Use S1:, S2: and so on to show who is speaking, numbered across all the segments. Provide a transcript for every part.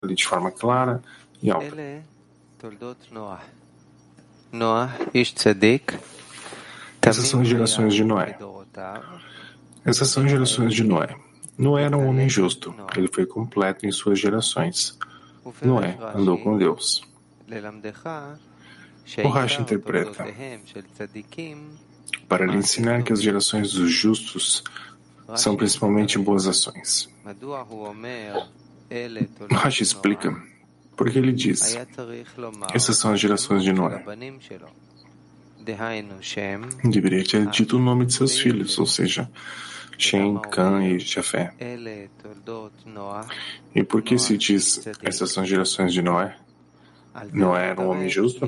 S1: de forma clara e alta. Essas são as gerações de Noé. Essas são as gerações de Noé. Noé era um homem justo. Ele foi completo em suas gerações. Noé andou com Deus. O Rashi interpreta para lhe ensinar que as gerações dos justos são principalmente boas ações. Rashi explica porque ele diz: essas são as gerações de Noé. Deveria ter dito o nome de seus filhos, ou seja, Shem, Cã e Jafé. E por que se diz essas são gerações de Noé? Noé era um homem justo?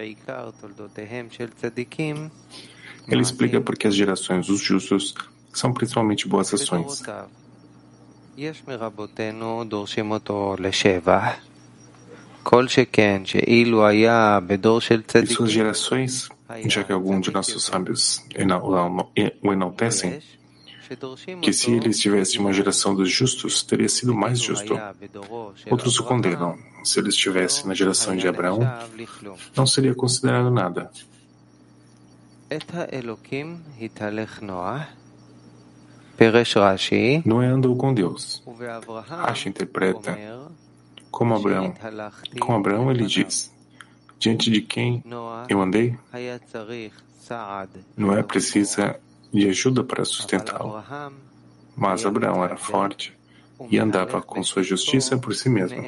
S1: Ele explica porque as gerações dos justos são principalmente boas ações. E suas gerações, já que algum de nossos sábios o enaltecem, que se ele estivesse em uma geração dos justos, teria sido mais justo. Outros o condenam. Se ele estivesse na geração de Abraão, não seria considerado nada. Noé andou com Deus. Rashi interpreta como Abraão. Com Abraão ele diz: diante de quem eu andei? Noé precisa de ajuda para sustentá-lo. Mas Abraão era forte e andava com sua justiça por si mesmo.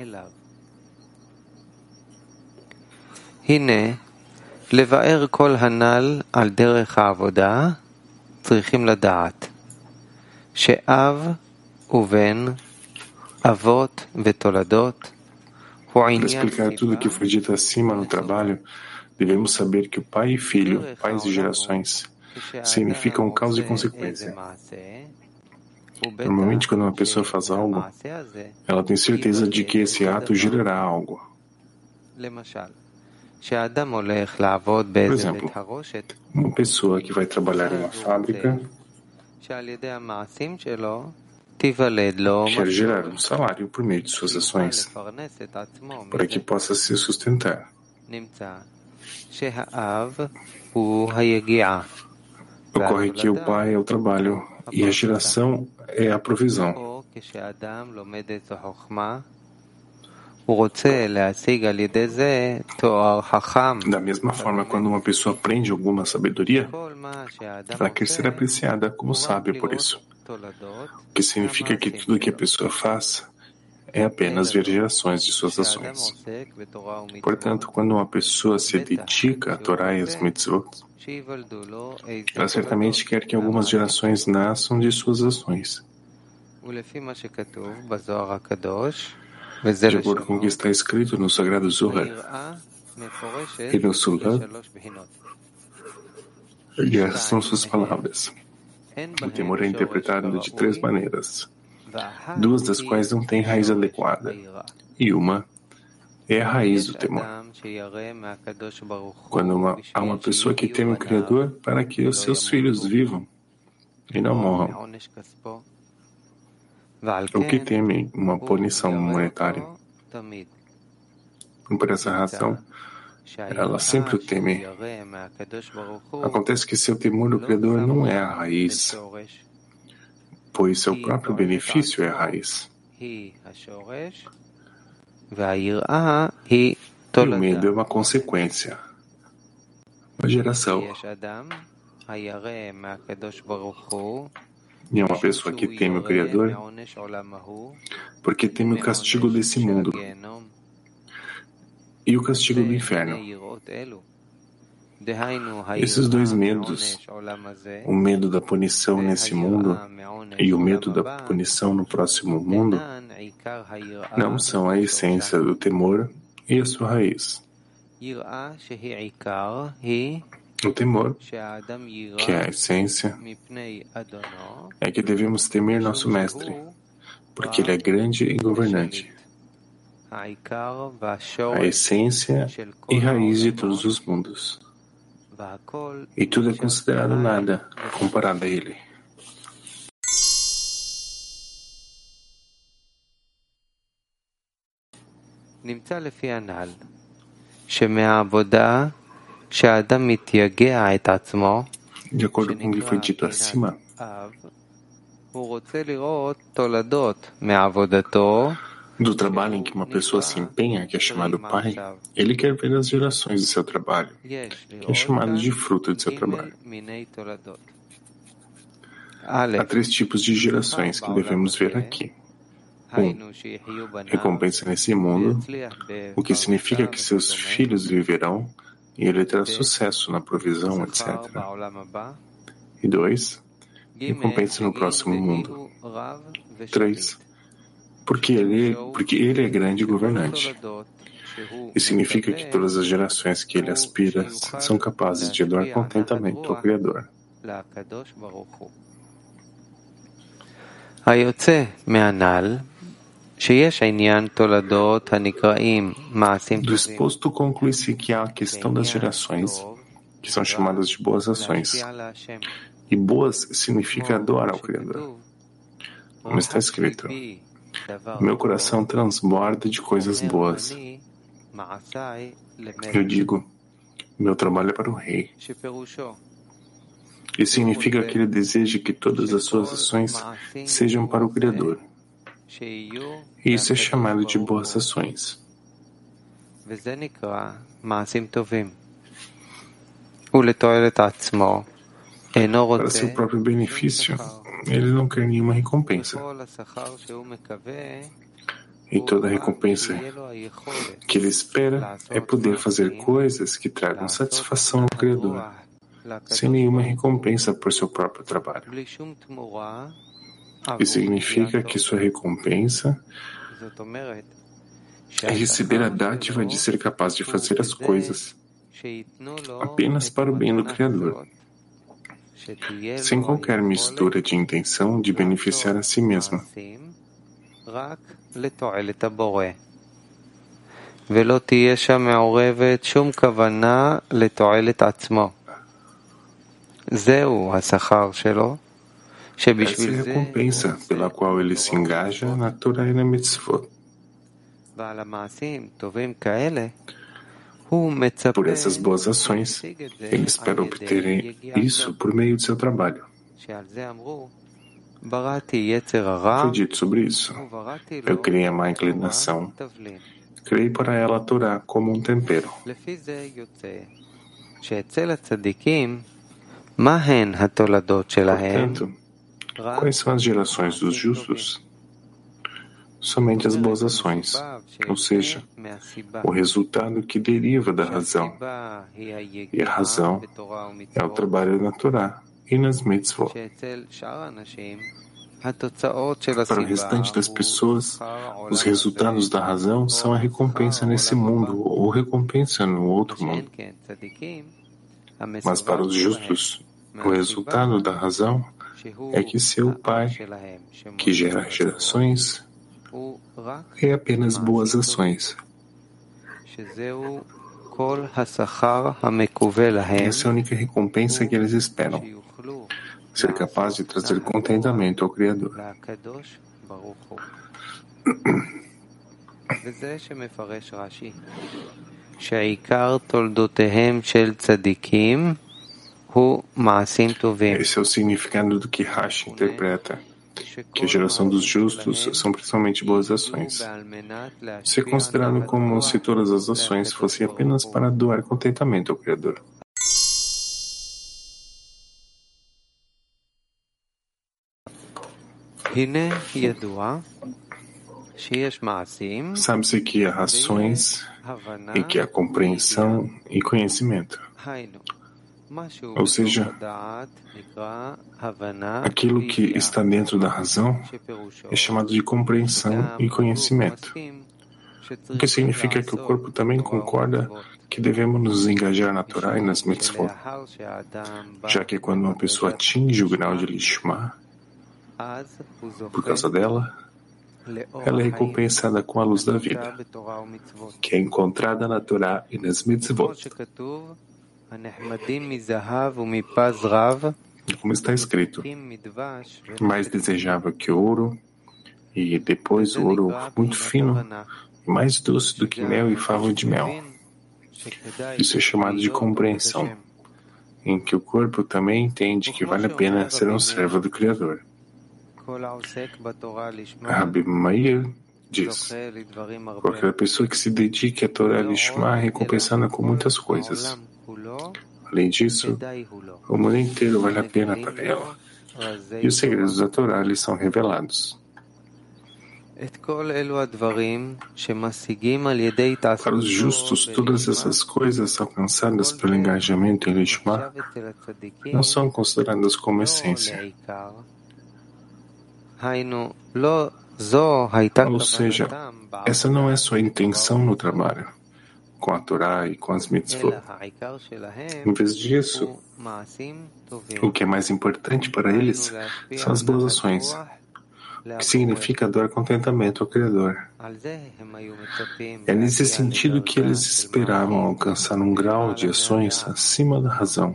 S2: לבאר כל הנ"ל על דרך העבודה, צריכים לדעת שאב ובן, אבות ותולדות,
S1: Para explicar tudo o que foi dito acima no trabalho, devemos saber que o pai e filho, pais e gerações, significam causa e consequência. Normalmente, quando uma pessoa faz algo, ela tem certeza de que esse ato gerará algo. Por exemplo, uma pessoa que vai trabalhar em uma fábrica quer gerar um salário por meio de suas ações, para que possa se sustentar. Ocorre que o pai é o trabalho e a geração é a provisão. Da mesma forma, quando uma pessoa aprende alguma sabedoria, ela quer ser apreciada como sábia por isso. O que significa que tudo que a pessoa faz é apenas ver gerações de suas ações. Portanto, quando uma pessoa se dedica à Torá e às mitzvot, ela certamente quer que algumas gerações nasçam de suas ações. De acordo com o que está escrito no Sagrado Zohar e no Sulam, essas são suas palavras. O temor é interpretado de 3 maneiras, 2 das quais não têm raiz adequada, e uma é a raiz do temor. Quando há uma pessoa que teme o Criador para que os seus filhos vivam e não morram, ou que teme uma punição monetária. E por essa razão, ela sempre o teme. Acontece que seu temor do Criador não é a raiz, pois seu próprio benefício é a raiz. E o medo é uma consequência, uma geração. E é uma pessoa que teme o Criador porque teme o castigo desse mundo e o castigo do inferno. Esses 2 medos, o medo da punição nesse mundo e o medo da punição no próximo mundo, não são a essência do temor e a sua raiz. O temor, que é a essência, é que devemos temer nosso Mestre, porque ele é grande e governante. A essência e raiz de todos os mundos. E tudo é considerado nada comparado a ele.
S2: נמצא לפי הנ"ל שמהעבודה שהאדם מתייגע את עצמו,
S1: De acordo com o que foi dito acima,
S2: הוא רוצה לראות תולדות מעבודתו,
S1: do trabalho em que uma pessoa se empenha, que é chamado pai, ele quer ver as gerações de seu trabalho, que é chamado de fruto de seu trabalho. Há 3 tipos de gerações que devemos ver aqui. 1. Recompensa nesse mundo, o que significa que seus filhos viverão e ele terá sucesso na provisão, etc. E 2. Recompensa no próximo mundo. 3. Porque ele é grande governante. Isso significa que todas as gerações que ele aspira são capazes de doar contentamento ao Criador.
S2: היוצא מהנ"ל שיש עניין תולדות הנקראים מעשים
S1: Do exposto conclui-se que há a questão das gerações, que são chamadas de boas ações. E boas significa doar ao Criador. Como está escrito, meu coração transborda de coisas boas. Eu digo, meu trabalho é para o rei. Isso significa que ele deseja que todas as suas ações sejam para o Criador. E isso é chamado de boas ações. Para seu próprio benefício, ele não quer nenhuma recompensa. E toda recompensa que ele espera é poder fazer coisas que tragam satisfação ao Criador, sem nenhuma recompensa por seu próprio trabalho. Isso significa que sua recompensa é receber a dádiva de ser capaz de fazer as coisas apenas para o bem do Criador, sem qualquer mistura de intenção de beneficiar a si mesma.
S2: ולא תהיה שם מעורבת שום כוונה לתועלת עצמו. זהו השכר שלו,
S1: שבשביל זה... Essa é a recompensa pela qual ele se engaja na Torá e na Mitzvot.
S2: ועל המעשים טובים כאלה, הוא מצפה...
S1: Por essas boas ações, ele espera obter isso por meio de seu trabalho.
S2: שעל זה אמרו, בראתי יצר הרע,
S1: foi dito sobre isso. Eu criei a má inclinação, criei para ela a Torá como um tempero. Portanto, quais são as gerações dos justos? Somente as boas ações, ou seja, o resultado que deriva da razão. E a razão é o trabalho na Torá e nas mitzvot. Para o restante das pessoas, os resultados da razão são a recompensa nesse mundo ou recompensa no outro mundo. Mas para os justos, o resultado da razão é que seu Pai, que gera gerações, é apenas boas ações. Essa é a única recompensa que eles esperam. Ser capaz de trazer contentamento ao Criador. Esse é o significado do que Rashi interpreta, que a geração dos justos são principalmente boas ações. Isso é considerado como se todas as ações fossem apenas para doar contentamento ao Criador. Sabe-se que há ações e que há compreensão e conhecimento. Ou seja, aquilo que está dentro da razão é chamado de compreensão e conhecimento. O que significa que o corpo também concorda que devemos nos engajar na Torá e nas mitzvot, já que quando uma pessoa atinge o grau de Lishma, por causa dela, ela é recompensada com a luz da vida, que é encontrada na Torá e nas mitzvot. Como está escrito, mais desejável que ouro, e depois o ouro muito fino, mais doce do que mel e favo de mel. Isso é chamado de compreensão, em que o corpo também entende que vale a pena ser um servo do Criador. Rabbi Meir diz: qualquer pessoa que se dedique à Torá Lishma é recompensada com muitas coisas. Além disso, o mundo inteiro vale a pena para ela. E os segredos da Torá lhe são revelados. Para os justos, todas essas coisas alcançadas pelo engajamento em Lishma não são consideradas como essência. Ou seja, essa não é sua intenção no trabalho, com a Torá e com as mitzvot. Em vez disso, o que é mais importante para eles são as boas ações, que significa dar contentamento ao Criador. É nesse sentido que eles esperavam alcançar um grau de ações acima da razão.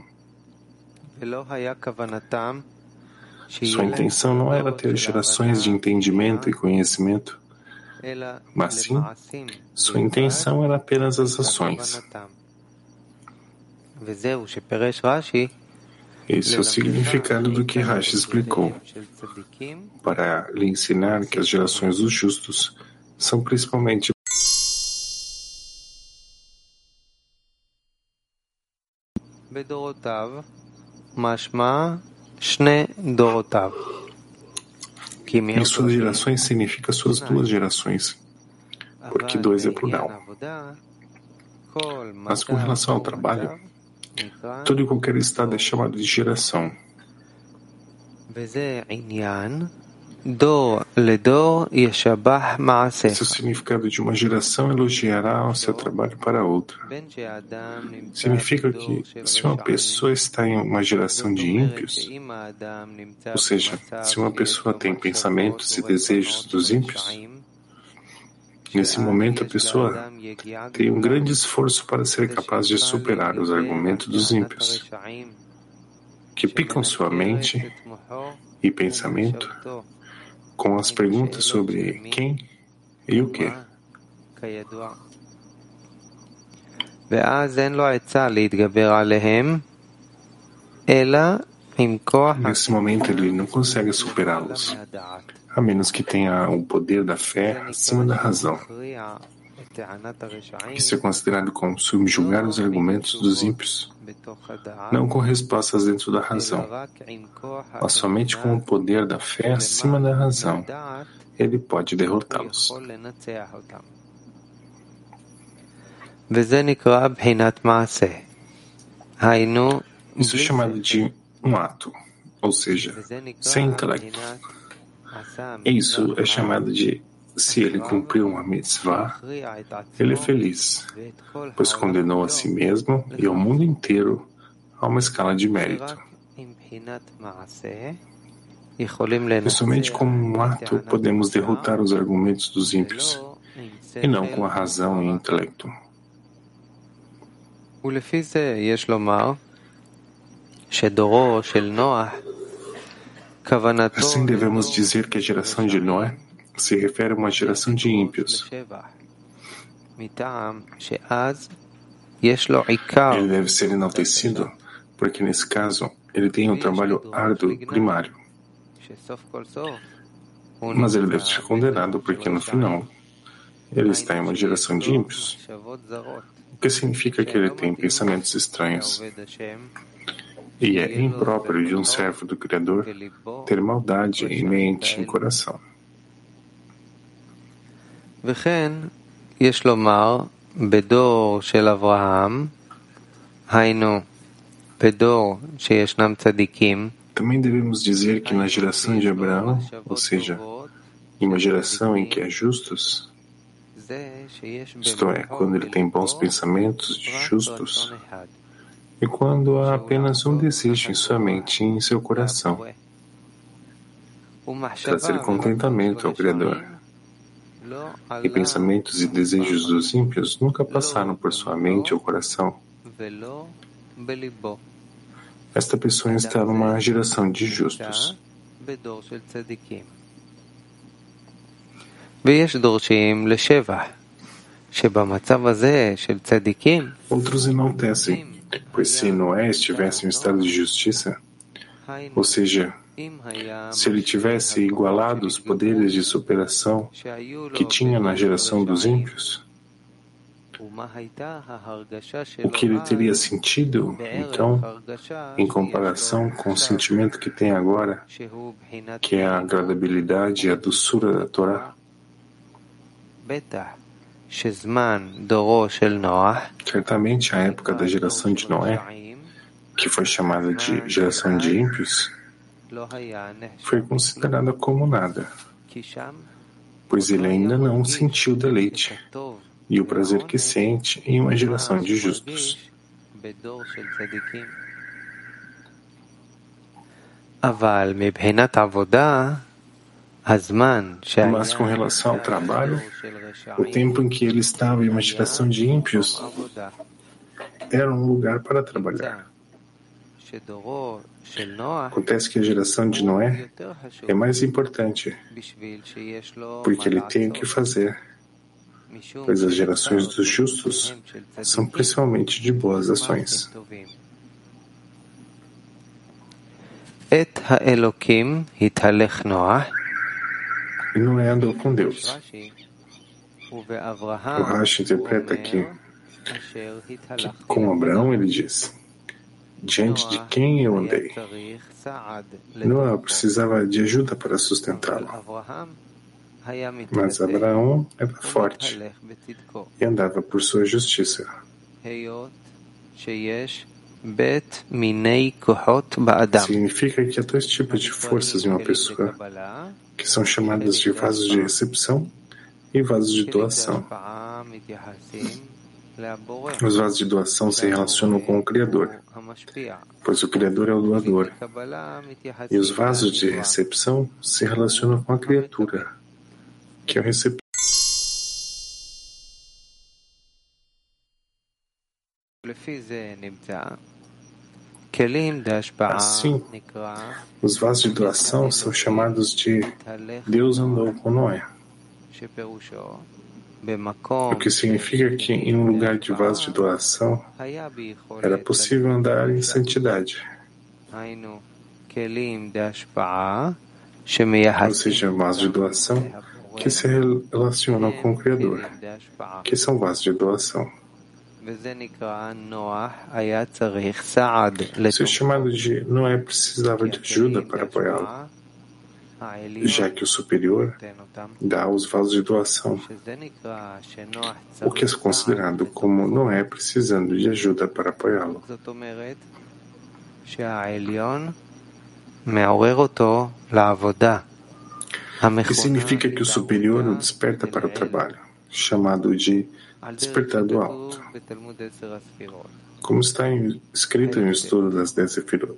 S1: Sua intenção não era ter gerações de entendimento e conhecimento, mas sim, sua intenção era apenas as ações. Esse é o significado do que Rashi explicou, para lhe ensinar que as gerações dos justos são principalmente em suas gerações significa suas duas gerações, porque dois é plural. Mas com relação ao trabalho, todo e qualquer estado é chamado de geração. Esse é o significado de uma geração elogiará o seu trabalho para outra. Significa que se uma pessoa está em uma geração de ímpios, ou seja, se uma pessoa tem pensamentos e desejos dos ímpios, nesse momento a pessoa tem um grande esforço para ser capaz de superar os argumentos dos ímpios, que picam sua mente e pensamento com as perguntas sobre quem e o que. Nesse momento ele não consegue superá-los, a menos que tenha o poder da fé acima da razão. Isso é considerado como subjugar os argumentos dos ímpios, não com respostas dentro da razão, mas somente com o poder da fé acima da razão, ele pode derrotá-los. Isso é chamado de um ato, ou seja, sem intelecto. Isso é chamado de, se ele cumpriu uma mitzvah, ele é feliz, pois condenou a si mesmo e ao mundo inteiro a uma escala de mérito. E somente com um ato podemos derrotar os argumentos dos ímpios, e não com a razão e o intelecto. Assim devemos dizer que a geração de Noé se refere a uma geração de ímpios. Ele deve ser enaltecido, porque nesse caso ele tem um trabalho árduo primário. Mas ele deve ser condenado, porque no final ele está em uma geração de ímpios, o que significa que ele tem pensamentos estranhos. E é impróprio de um servo do Criador ter maldade em mente e em coração.
S2: בדור של אברהם, היינו, בדור שישנם צדיקים,
S1: também devemos dizer que na geração de Abraão, ou seja, em uma geração em que há justos, isto é, quando ele tem bons pensamentos justos, e quando há apenas um desejo em sua mente e em seu coração, trazer contentamento ao Criador. E pensamentos e desejos dos ímpios nunca passaram por sua mente ou coração. Esta pessoa está numa geração de justos. Outros enaltecem, pois se Noé estivesse em estado de justiça, ou seja, se ele tivesse igualado os poderes de superação que tinha na geração dos ímpios, o que ele teria sentido, então, em comparação com o sentimento que tem agora, que é a agradabilidade e a doçura da Torá? Certamente a época da geração de Noé, que foi chamada de geração de ímpios, foi considerada como nada, pois ele ainda não sentiu deleite e o prazer que sente em uma geração de justos. Mas com relação ao trabalho, o tempo em que ele estava em uma geração de ímpios era um lugar para trabalhar. Acontece que a geração de Noé é mais importante, porque ele tem o que fazer, pois as gerações dos justos são principalmente de boas ações. E Noé andou com Deus. O Rashi interpreta aqui que com Abraão ele diz: diante de quem eu andei? Noé precisava de ajuda para sustentá-lo. Mas Abraão era forte e andava por sua justiça. Significa que há dois tipos de forças em uma pessoa, que são chamadas de vasos de recepção e vasos de doação. Os vasos de doação se relacionam com o Criador, pois o Criador é o doador. E os vasos de recepção se relacionam com a criatura, que é o receptor. Assim, os vasos de doação são chamados de Deus andou com Noé, o que significa que em um lugar de vasos de doação era possível andar em santidade, ou seja, vasos de doação que se relacionam com o Criador, que são vasos de doação. Isso é chamado de Noé precisava de ajuda para apoiá-lo, já que o superior dá os vasos de doação, o que é considerado como Noé precisando de ajuda para apoiá-lo. Que significa que o superior o desperta para o trabalho, chamado de despertar do alto, como está escrito no estudo das 10 Sefirot.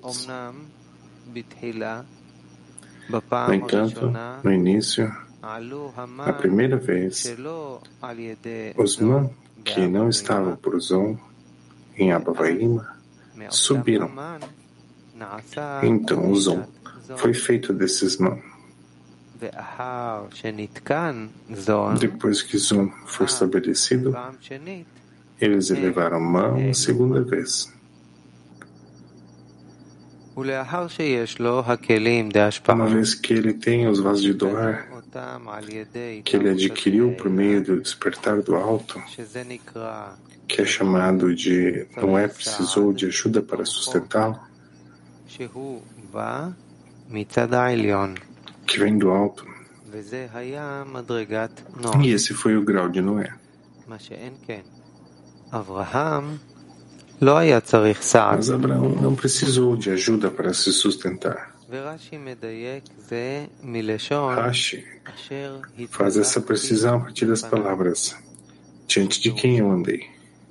S1: No entanto, no início, a primeira vez, os Man que não estavam por Zon, em Abavaima, subiram. Então o Zon foi feito desses Man. Depois que Zon foi estabelecido, eles elevaram Man uma segunda vez. Uma vez que ele tem os vasos de doar, que ele adquiriu por meio do despertar do alto, que é chamado de Noé precisou de ajuda para sustentá-lo, que vem do alto. E esse foi o grau de Noé. Mas Abraão não precisou de ajuda para se sustentar. Rashi faz essa precisão a partir das palavras diante de quem eu andei.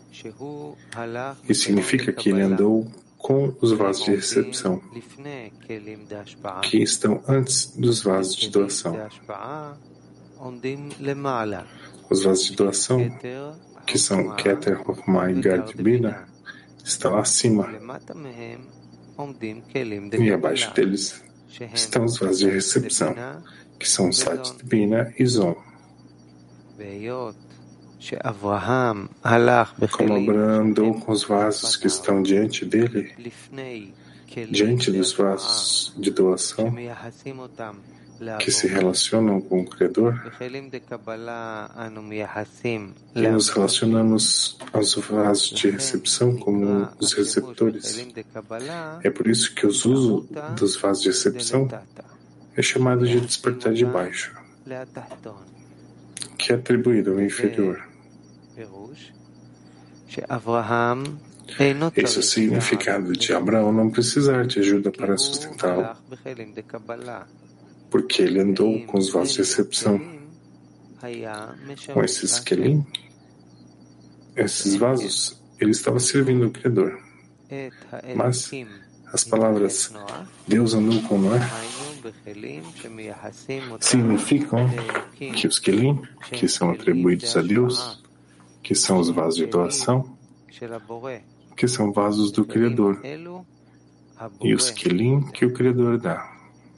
S1: E significa que ele andou com os vasos de recepção, que estão antes dos vasos de doação. Os vasos de doação, que são Keter, Chokhmah e Gad Bina, estão acima. E abaixo deles estão os vasos de recepção, que são Sat Bina e Zon. Como Abraão andou com os vasos que estão diante dele, diante dos vasos de doação, que se relacionam com o Criador, e nos relacionamos aos vasos de recepção como os receptores. É por isso que o uso dos vasos de recepção é chamado de despertar de baixo, que é atribuído ao inferior. Esse é o significado de Abraão não precisar de ajuda para sustentá-lo, porque ele andou com os vasos de recepção. Com esses kelim, esses vasos, ele estava servindo o Criador. Mas as palavras Deus andou com Noé significam que os kelim, que são atribuídos a Deus, que são os vasos de doação, que são vasos do Criador, e os kelim que o Criador dá.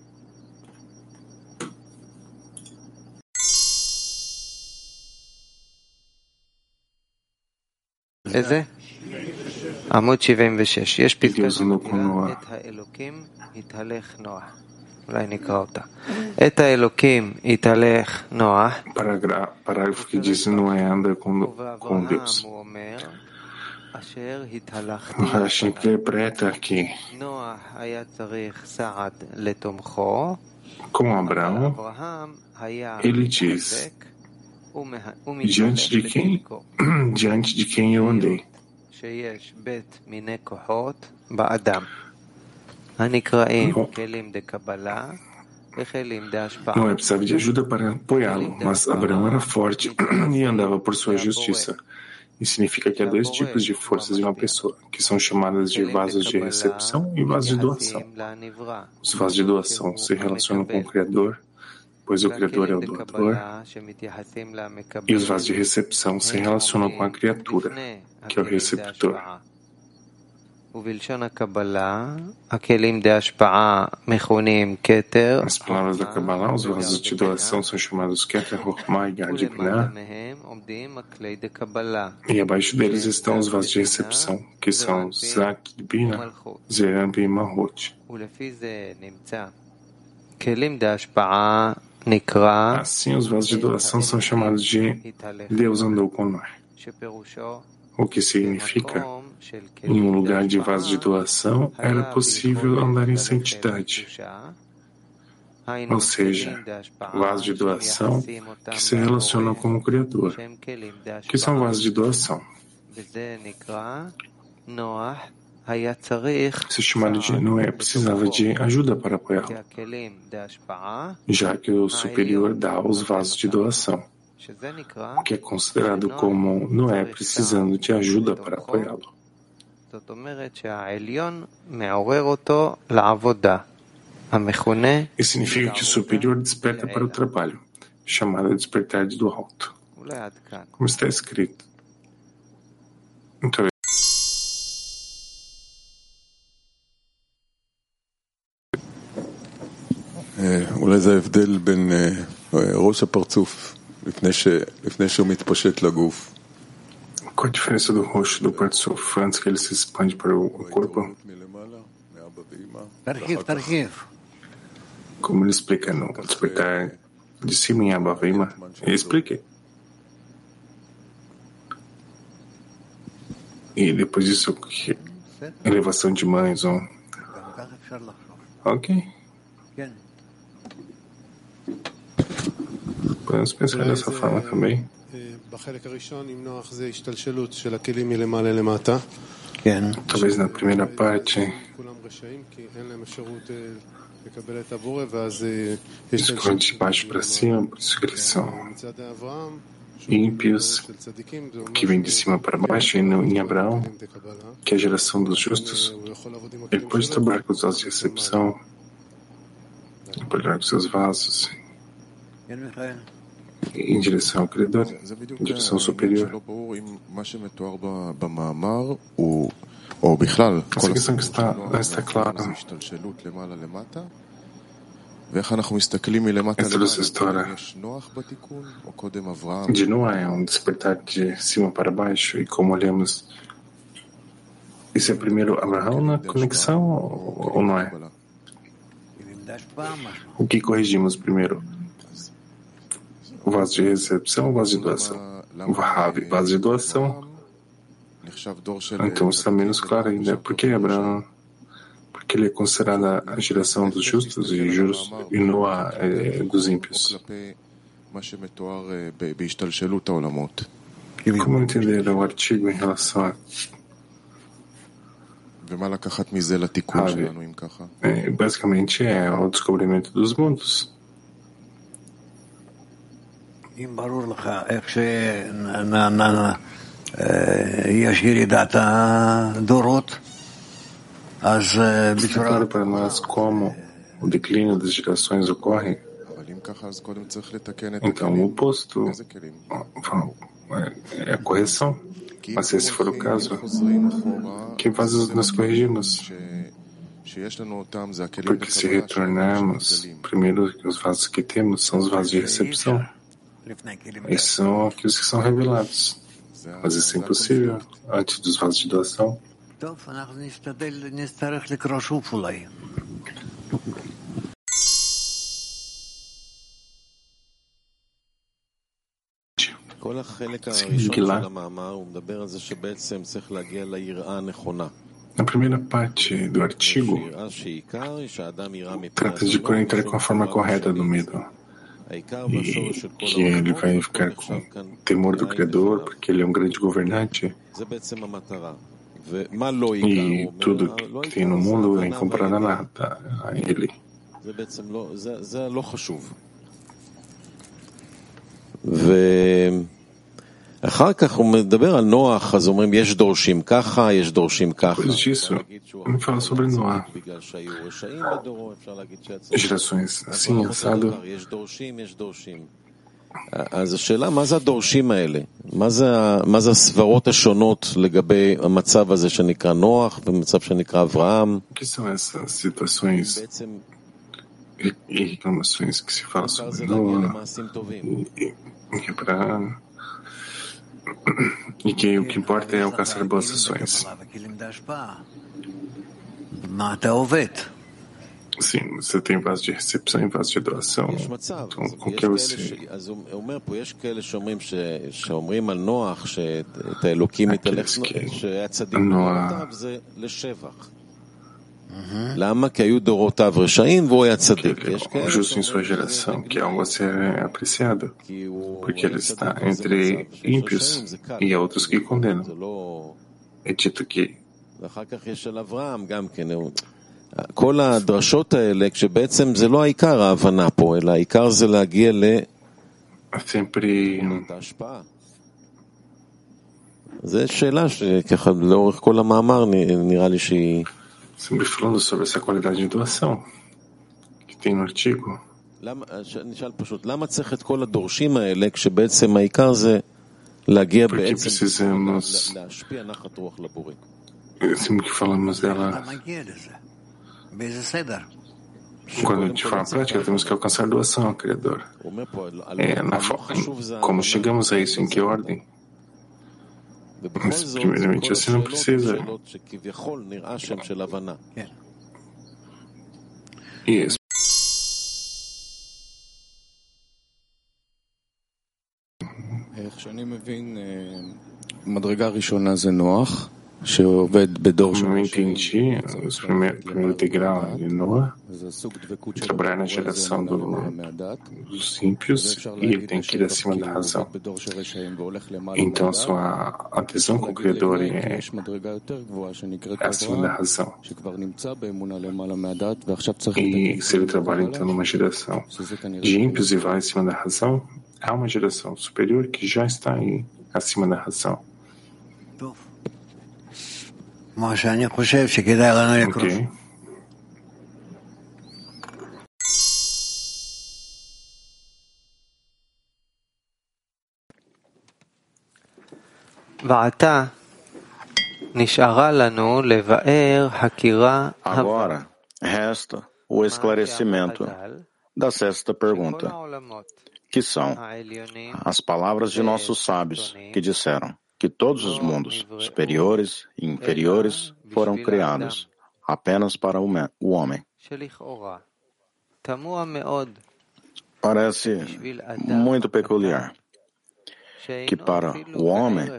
S1: E Deus andou com Noé. Parágrafo que diz Noé anda com Deus. Rashi interpreta que, como Abraão, ele diz: diante de quem eu andei. Noé precisava de ajuda para apoiá-lo, mas Abraão era forte e andava por sua justiça. Isso significa que há dois tipos de forças em uma pessoa, que são chamadas de vasos de recepção e vasos de doação. Os vasos de doação se relacionam com o Criador, pois o Criador é o doador, e os vasos de recepção se relacionam com a criatura, que é o receptor. Nas palavras da Kabbalah, os vasos de doação são chamados Keter, Chokhmah e Gad Binah, e abaixo deles estão os vasos de recepção, que são Zak Binah, Zeramp e Mahot. Assim, os vasos de doação são chamados de Deus andou com Noé, o que significa, em um lugar de vaso de doação, era possível andar em santidade. Ou seja, vasos de doação que se relacionam com o Criador, que são vasos de doação. Esse chamado de Noé precisava de ajuda para apoiá-lo, já que o superior dá os vasos de doação, o que é considerado como Noé precisando de ajuda para apoiá-lo. Isso significa que o superior desperta para o trabalho, chamado despertar do alto. Como está escrito. Então,
S3: אולי זה ההבדל בין ראש הפרצוף לפני שהוא מתפשט לגוף.
S1: Qual a diferença do rosto do Parzuf antes que ele se expande para o corpo? Como ele explica no despertar de cima em Abba Veima? Explique. E depois disso, elevação de mães. Ok. Podemos pensar dessa forma também. Talvez na primeira parte escolhe de baixo para cima, por isso que eles são ímpios, que vem de cima para baixo, e em Abraão, que é a geração dos justos, ele pode trabalhar com os vasos de recepção, pode trabalhar com seus vasos em direção ao Criador, em direção superior. Essa questão que está clara. Essa dessa história de Noah é um despertar de cima para baixo, e como olhamos, isso é primeiro Abraão na conexão ou não é? O que corrigimos primeiro? O vaso de recepção ou o vaso de doação? Vaso de doação. Então está menos claro ainda. Por que Abraão? Porque ele é considerado a geração dos justos e Noah é dos ímpios. Como entender o artigo em relação a basicamente é o descobrimento dos mundos. Está claro para nós como o declínio das gerações ocorre. Então, o oposto é a correção. Mas se esse for o caso, que vasos nós corrigimos? Porque se retornarmos, primeiro os vasos que temos são os vasos de recepção. Esses são aqueles que são revelados. Mas isso é impossível antes dos vasos de doação. Sim, que lá. Na primeira parte do artigo, trata de entrar com a forma correta do medo. E que ele vai ficar com temor do Criador, porque ele é um grande governante. E tudo que tem no mundo é comparado a nada a ele.
S4: אחר כך הוא מדבר על נוח, אז אומרים יש דורשים ככה, יש דורשים ככה.
S1: Depois disso, ele fala sobre Noah. Gerações assim, assado.
S4: אז השאלה, מה זה הדורשים האלה? מה זה הסברות השונות לגבי המצב הזה שנקרא נוח ומצב שנקרא אברהם?
S1: O que são essas situações e reclamações que se fala sobre Noah e Abraão? E que o que importa é alcançar boas ações. Sim, você tem vaso de recepção e vaso de doação. Então, com que você... Aqueles que Noah...
S4: למה? כי היו דורותיו רשעים והוא היה צדיק.
S1: Justo em sua geração, que é algo a ser apreciado, porque ele está entre ímpios e há outros que condenam. É dito que
S4: כל הדרשות האלה, כשבעצם זה לא העיקר ההבנה פה, אלא העיקר זה להגיע להשפעה. זו שאלה שככה לאורך כל המאמר נראה לי שהיא
S1: sempre falando sobre essa qualidade de doação que tem no artigo.
S4: נשאל פשוט, למה צריך את כל הדורשים האלה כשבעצם העיקר זה להגיע בעצם להשפיע נחת רוח לבורא?
S1: Sempre que falamos dela, quando a gente fala prática, temos que alcançar doação ao Criador. Como chegamos a isso, em que ordem? Mas, primeiramente, você não precisa. Isso.
S3: שאני מבין, מדרגה ראשונה זה נוח, שעובד בדור
S1: Como eu entendi, o primeiro degrau de Noah, trabalhar na geração dos ímpios, e ele tem que ir acima da razão. Então, sua adesão com o Criador é acima da razão. E se ele trabalha, então, numa geração de ímpios e vai acima da razão, há uma geração superior que já está aí, acima da razão. Ok.
S2: ועתה נשארה לנו לבאר הכירה
S5: Agora resta o esclarecimento dá-se esta pergunta, que são as palavras de nossos sábios que disseram que todos os mundos, superiores e inferiores, foram criados apenas para o homem. Parece muito peculiar que para o homem,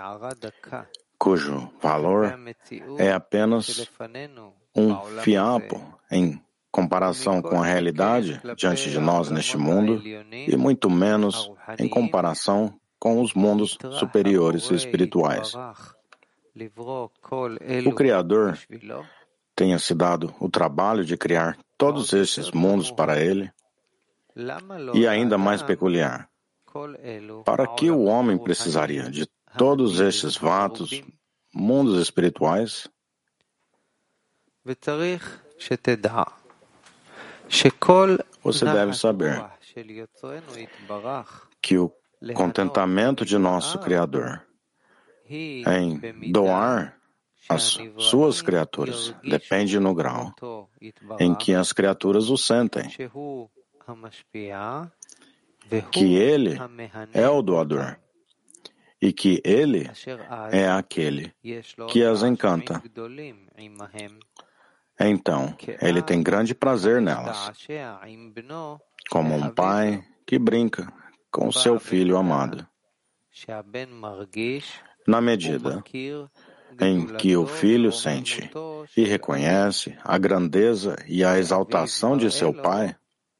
S5: cujo valor é apenas um fiapo em comparação com a realidade diante de nós neste mundo, e muito menos em comparação com os mundos superiores e espirituais. O Criador tenha se dado o trabalho de criar todos estes mundos para ele, e ainda mais peculiar, para que o homem precisaria de todos estes vatos, mundos espirituais? Você deve saber que o contentamento de nosso Criador em doar as suas criaturas depende no grau em que as criaturas o sentem, que Ele é o doador e que Ele é aquele que as encanta. Então, Ele tem grande prazer nelas, como um pai que brinca com seu filho amado. Na medida em que o filho sente e reconhece a grandeza e a exaltação de seu pai,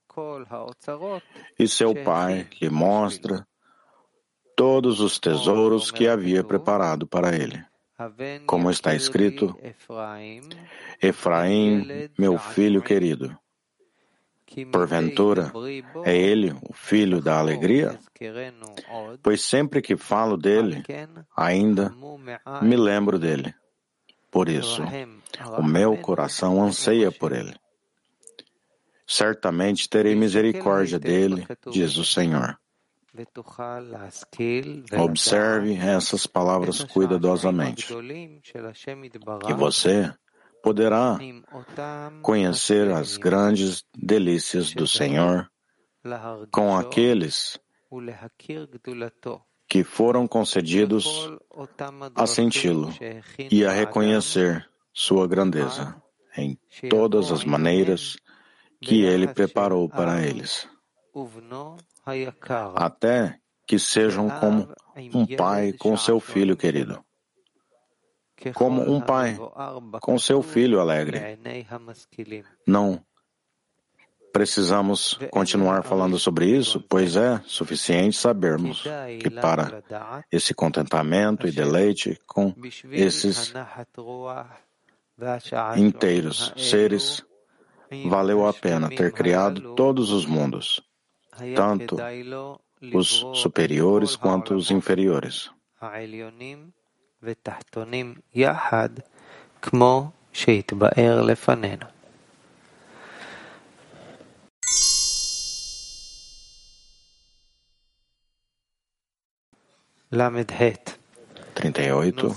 S5: e seu pai lhe mostra todos os tesouros que havia preparado para ele. Como está escrito, Efraim, meu filho querido, porventura é ele o filho da alegria? Pois sempre que falo dele, ainda me lembro dele. Por isso, o meu coração anseia por ele. Certamente terei misericórdia dele, diz o Senhor. Observe essas palavras cuidadosamente, e você poderá conhecer as grandes delícias do Senhor com aqueles que foram concedidos a senti-lo e a reconhecer sua grandeza em todas as maneiras que ele preparou para eles, até que sejam como um pai com seu filho querido, como um pai com seu filho alegre. Não precisamos continuar falando sobre isso, pois é suficiente sabermos que para esse contentamento e deleite com esses inteiros seres, valeu a pena ter criado todos os mundos, tanto os superiores quanto os inferiores.
S2: Lamed-het
S5: 38.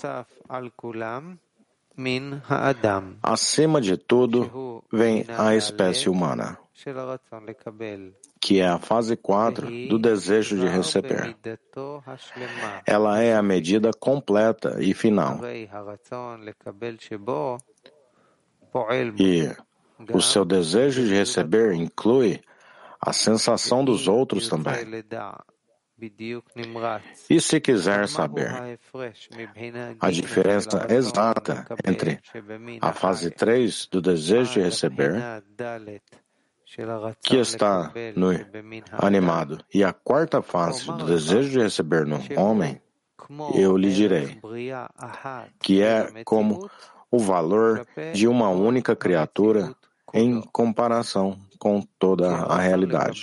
S5: Acima de tudo, vem a espécie humana, que é a fase 4 do desejo de receber. Ela é a medida completa e final. E o seu desejo de receber inclui a sensação dos outros também. E se quiser saber a diferença exata entre a fase 3 do desejo de receber, que está no animado, e a quarta fase do desejo de receber no homem, eu lhe direi que é como o valor de uma única criatura em comparação com toda a realidade.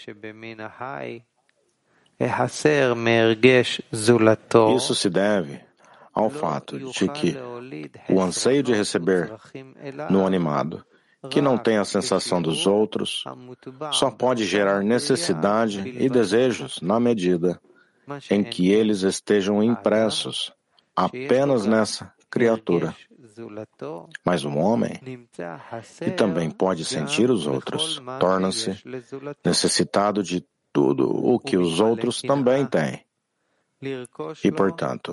S5: Isso se deve ao fato de que o anseio de receber no animado, que não tem a sensação dos outros, só pode gerar necessidade e desejos na medida em que eles estejam impressos apenas nessa criatura Mas o homem, que também pode sentir os outros, torna-se necessitado de tudo o que os outros também têm. E, portanto,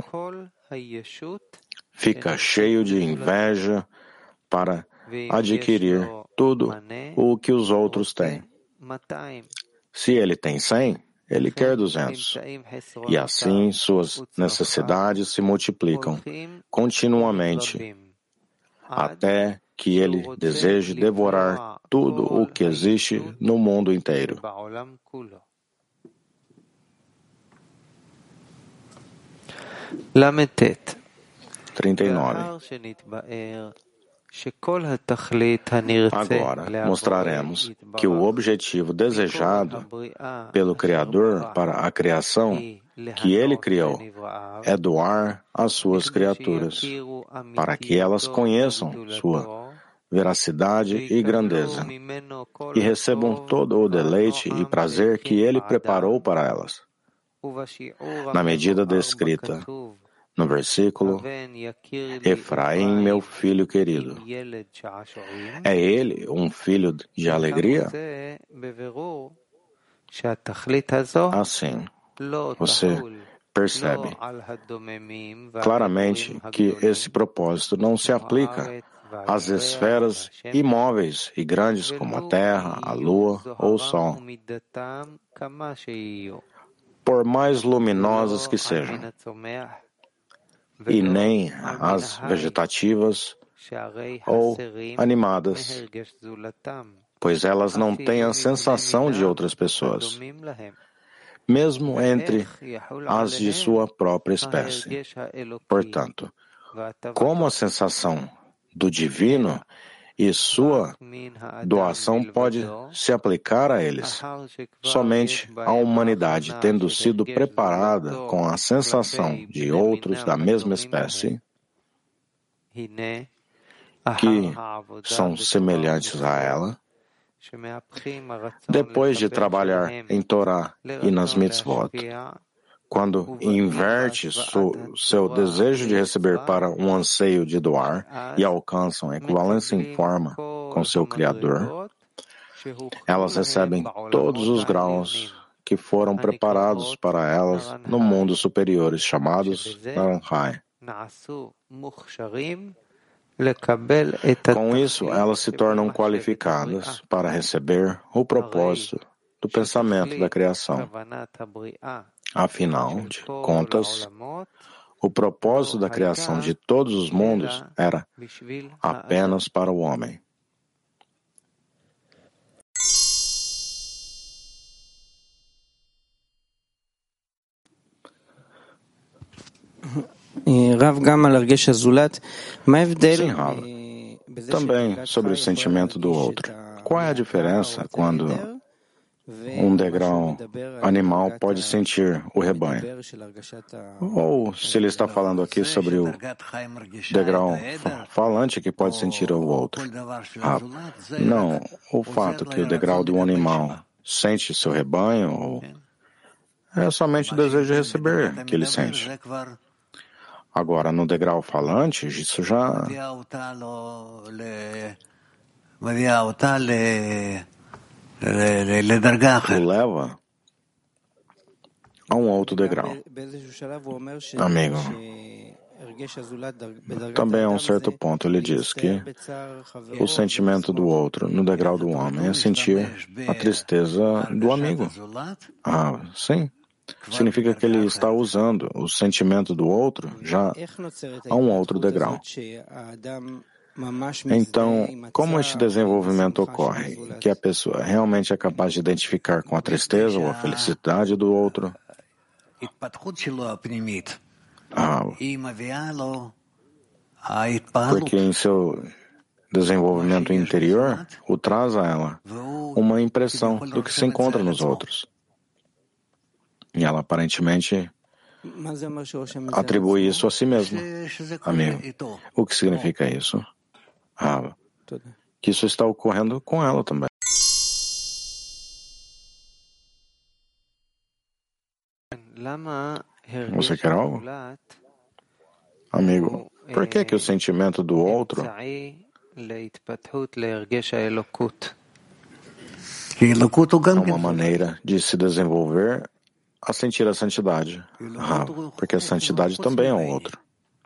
S5: fica cheio de inveja para adquirir tudo o que os outros têm. Se ele tem 100, ele quer 200. E assim suas necessidades se multiplicam continuamente, até que ele deseje devorar tudo o que existe no mundo inteiro.
S2: Lametet
S5: 39. Agora mostraremos que o objetivo desejado pelo Criador para a criação que ele criou é doar às suas criaturas, para que elas conheçam sua veracidade e grandeza e recebam todo o deleite e prazer que ele preparou para elas. Na medida descrita no versículo, Efraim, meu filho querido, é ele um filho de alegria? Assim, você percebe claramente que esse propósito não se aplica às esferas imóveis e grandes como a Terra, a Lua ou o Sol, por mais luminosas que sejam, e nem as vegetativas ou animadas, pois elas não têm a sensação de outras pessoas, mesmo entre as de sua própria espécie. Portanto, como a sensação do divino e sua doação pode se aplicar a eles, somente a humanidade tendo sido preparada com a sensação de outros da mesma espécie, que são semelhantes a ela, depois de trabalhar em Torá e nas mitzvot, quando inverte seu desejo de receber para um anseio de doar e alcançam equivalência em forma com seu Criador, elas recebem todos os graus que foram preparados para elas no mundo superiores, chamados Naranjai. Com isso, elas se tornam qualificadas para receber o propósito do pensamento da criação. Afinal de contas, o propósito da criação de todos os mundos era apenas para o homem. Sim, Rav. Também sobre o sentimento do outro. Qual é a diferença quando um degrau animal pode sentir o rebanho? Ou se ele está falando aqui sobre o degrau falante que pode sentir o outro? Não, o fato que o degrau de um animal sente seu rebanho é somente o desejo de receber que ele sente. Agora, no degrau falante, isso já o leva a um outro degrau. Amigo, também a um certo ponto ele diz que o sentimento do outro no degrau do homem é sentir a tristeza do amigo. Ah, sim. Significa que ele está usando o sentimento do outro já a um outro degrau. Então, como este desenvolvimento ocorre? Que a pessoa realmente é capaz de identificar com a tristeza ou a felicidade do outro? Porque em seu desenvolvimento interior, o traz a ela uma impressão do que se encontra nos outros. E ela aparentemente atribui isso a si mesma. Amigo, o que significa isso? Que isso está ocorrendo com ela também. Você quer algo? Amigo, Por que o sentimento do outro é uma maneira de se desenvolver a sentir a santidade? Porque a santidade também é um outro.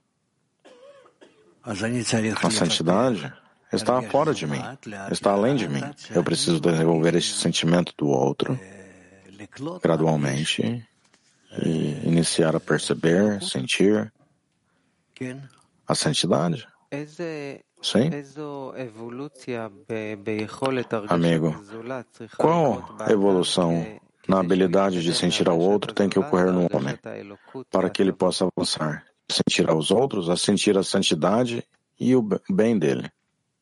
S5: A santidade está fora de mim, está além de mim. Eu preciso desenvolver este sentimento do outro gradualmente e iniciar a perceber, sentir a santidade. Sim? Amigo, qual evolução na habilidade de sentir ao outro tem que ocorrer no homem para que ele possa avançar? Sentir aos outros, a sentir a santidade e o bem dele.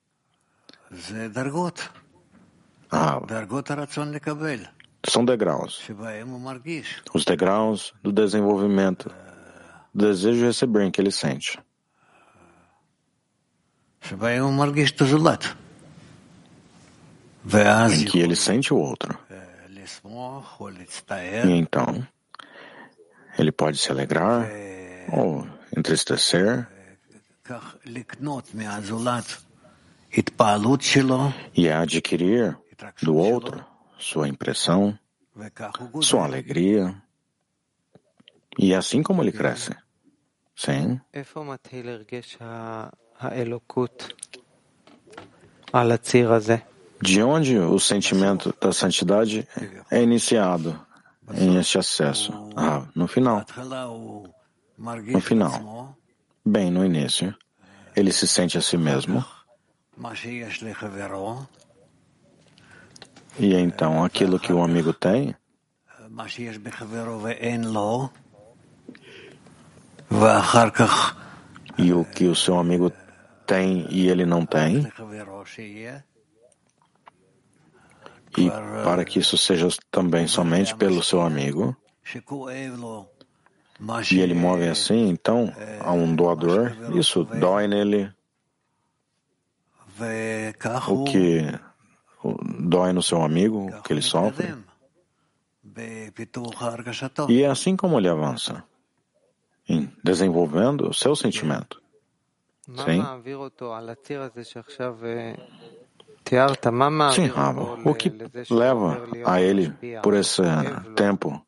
S5: São degraus. Os degraus do desenvolvimento, do desejo de receber em que ele sente. Em que ele sente o outro. E então, ele pode se alegrar ou entristecer e adquirir do outro sua impressão, sua alegria. E é assim como ele cresce. Sim. De onde o sentimento da santidade é iniciado em este acesso? No final. No final. Bem no início. Ele se sente a si mesmo. E então aquilo que o amigo tem e o que o seu amigo tem e ele não tem, e para que isso seja também somente pelo seu amigo, e ele move assim, então, a um doador, isso dói nele, o que dói no seu amigo, o que ele sofre. E é assim como ele avança, em desenvolvendo o seu sentimento. Sim? Sim, Rava. O que leva a ele, por esse tempo,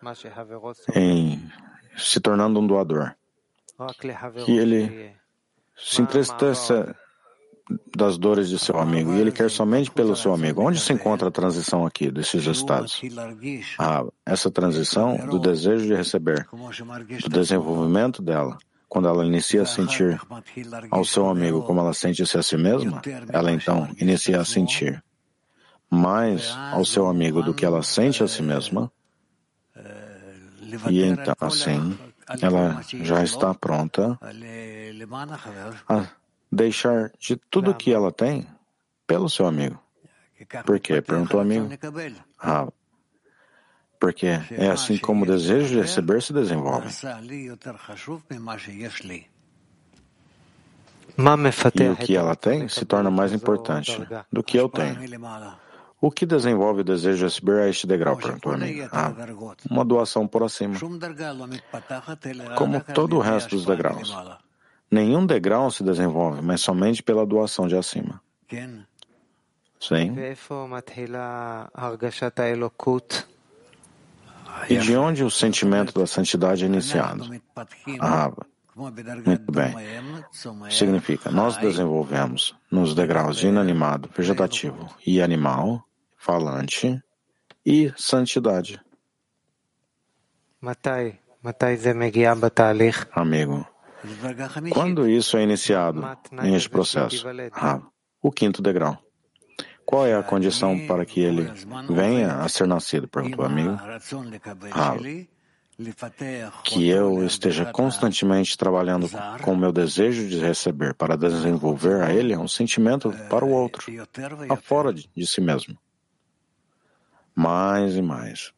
S5: em se tornando um doador? Que ele se entristece das dores de seu amigo e ele quer somente pelo seu amigo. Onde se encontra a transição aqui, desses estados? Essa transição do desejo de receber, do desenvolvimento dela, quando ela inicia a sentir ao seu amigo como ela sente-se a si mesma, ela então inicia a sentir mais ao seu amigo do que ela sente a si mesma, e então, assim, ela já está pronta a deixar de tudo que ela tem pelo seu amigo. Por quê? Perguntou o amigo. Porque é assim como o desejo de receber se desenvolve. E o que ela tem se torna mais importante do que eu tenho. O que desenvolve o desejo de receber é este degrau, perguntou a mim. Uma doação por acima. Como todo o resto dos degraus. Nenhum degrau se desenvolve, mas somente pela doação de acima. Sim. E de onde o sentimento da santidade é iniciado? Muito bem. Significa, nós desenvolvemos nos degraus de inanimado, vegetativo e animal, falante e santidade. Amigo, quando isso é iniciado em este processo? O quinto degrau. Qual é a condição para que ele venha a ser nascido? Perguntou o amigo. Que eu esteja constantemente trabalhando com o meu desejo de receber para desenvolver a ele um sentimento para o outro, afora de si mesmo. Mais e mais.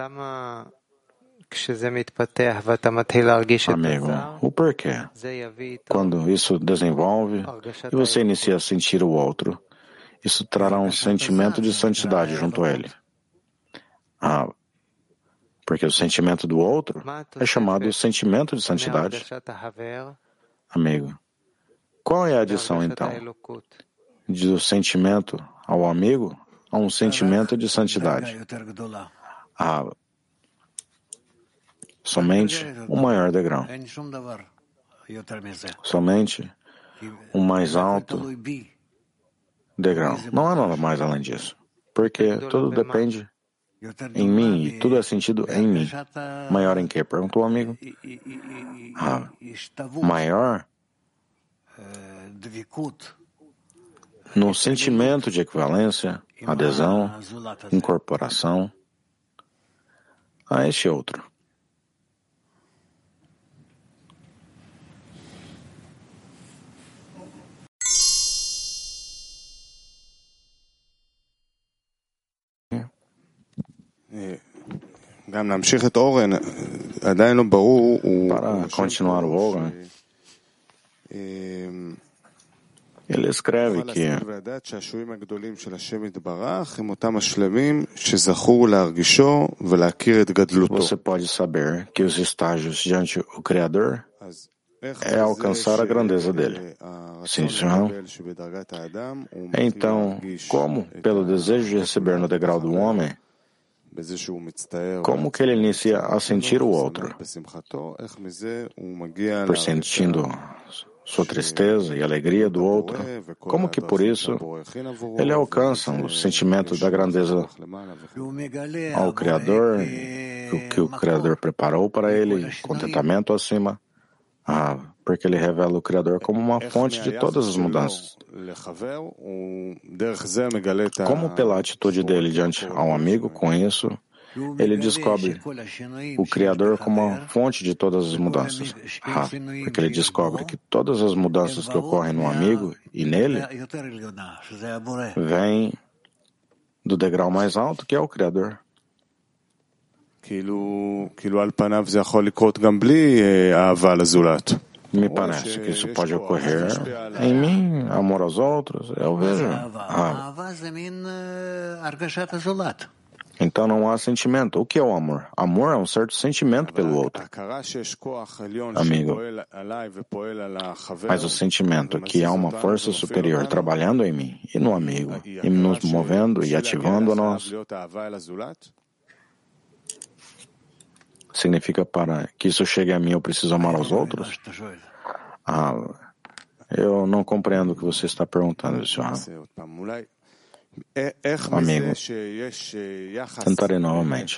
S5: Amigo, o porquê? Quando isso desenvolve e você inicia a sentir o outro, isso trará um sentimento de santidade junto a ele. Porque o sentimento do outro é chamado sentimento de santidade. Amigo, Qual é a adição, então, do sentimento ao amigo a um sentimento de santidade? Somente o maior degrau. Somente o mais alto degrau. Não há nada mais além disso. Porque tudo depende em mim e tudo é sentido em mim. Maior em quê? Perguntou o amigo. Maior no sentimento de equivalência, adesão, incorporação a este outro. Para continuar o Oren, ele escreve que você pode saber que os estágios diante o Criador é alcançar a grandeza dele. Sim, senhor. Então, como pelo desejo de receber no degrau do homem, como que ele inicia a sentir o outro? Por sentindo sua tristeza e alegria do outro, como que por isso ele alcança os sentimentos da grandeza ao Criador, o que o Criador preparou para ele, contentamento acima, porque ele revela o Criador como uma fonte de todas as mudanças. Como pela atitude dele diante ao amigo, com isso, ele descobre o Criador como a fonte de todas as mudanças. Porque ele descobre que todas as mudanças que ocorrem no amigo e nele vêm do degrau mais alto, que é o Criador. Me parece que isso pode ocorrer em mim, amor aos outros, eu vejo. Então não há sentimento. O que é o amor? Amor é um certo sentimento pelo outro. Amigo. Mas o sentimento que há uma força superior trabalhando em mim e no amigo, e nos movendo e ativando a nós, significa para que isso chegue a mim eu preciso amar aos outros? Eu não compreendo o que você está perguntando, senhor. Amigo, tentarei novamente.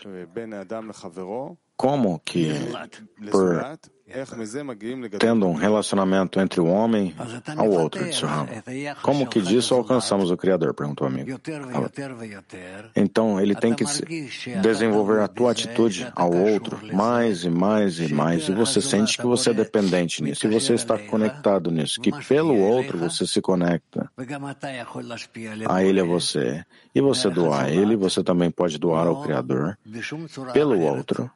S5: Como que, por tendo um relacionamento entre o homem ao outro, como que disso alcançamos o Criador? Perguntou o amigo. Então, ele tem que desenvolver a tua atitude ao outro mais e mais e mais, e você sente que você é dependente nisso, e você está conectado nisso, que pelo outro você se conecta a ele, a você, e você doar a ele, você também pode doar ao Criador pelo outro,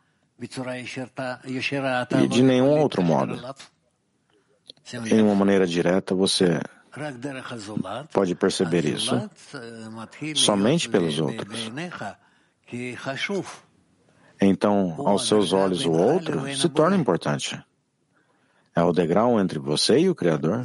S5: e de nenhum outro modo. Em uma maneira direta, você pode perceber isso somente pelos outros. Então, aos seus olhos, o outro se torna importante. É o degrau entre você e o Criador.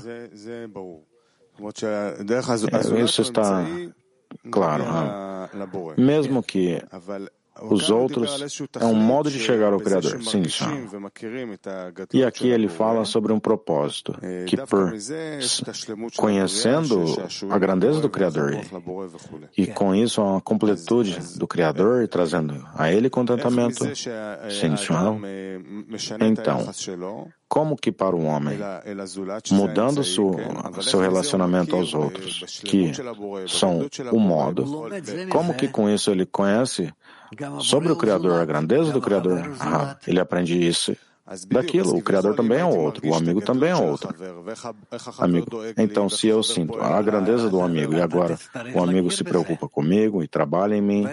S5: Isso está claro. Mesmo que os outros é um modo de chegar ao Criador. Sim, senhor. E aqui ele fala sobre um propósito, que por conhecendo a grandeza do Criador e com isso a completude do Criador e trazendo a ele contentamento, sim, senhor. Então, como que para o homem, mudando seu relacionamento aos outros, que são o modo, como que com isso ele conhece sobre o Criador, a grandeza do Criador? Ele aprende isso daquilo. O Criador também é outro, o amigo também é outro. Amigo, então se eu sinto a grandeza do amigo e agora o amigo se preocupa comigo e trabalha em mim,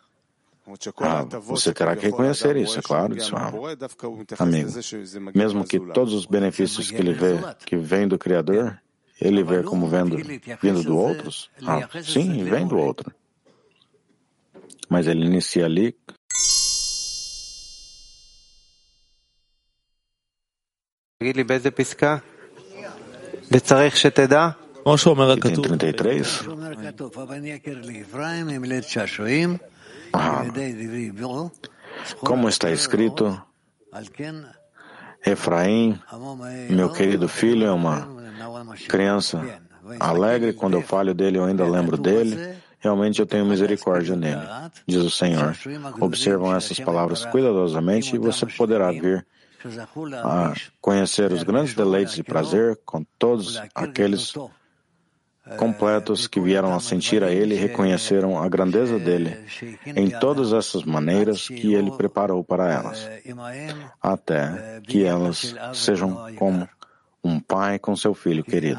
S5: você terá que reconhecer isso, é claro, isso, amigo. Mesmo que todos os benefícios que ele vê, que vêm do Criador, ele vê como vindo do outros? Sim, vem do outro. Mas ele inicia ali. Item 33. Como está escrito, Efraim, meu querido filho, é uma criança alegre. Quando eu falo dele, eu ainda lembro dele. Realmente eu tenho misericórdia nele, diz o Senhor. Observam essas palavras cuidadosamente e você poderá vir a conhecer os grandes deleites e prazer com todos aqueles completos que vieram a sentir a ele e reconheceram a grandeza dele em todas essas maneiras que ele preparou para elas, até que elas sejam como um pai com seu filho querido,